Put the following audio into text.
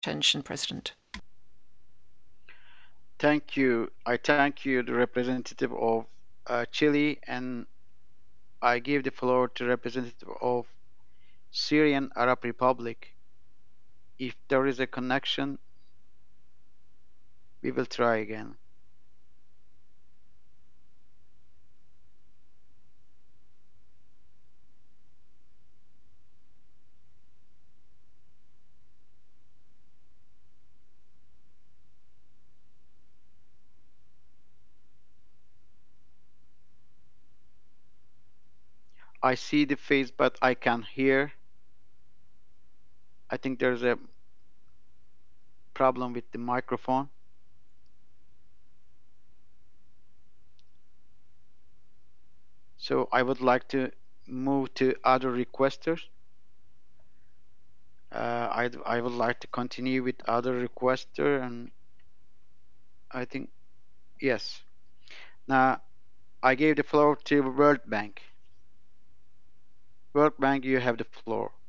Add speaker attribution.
Speaker 1: attention, President.
Speaker 2: Thank you. I thank you, the representative of Chile, and I give the floor to representative of Syrian Arab Republic. If there is a connection, we will try again. I see the face, but I can't hear. I think there's a problem with the microphone. So I would like to move to other requesters. I would like to continue with other requester, and I think yes. Now I gave the floor to World Bank. World Bank, you have the floor.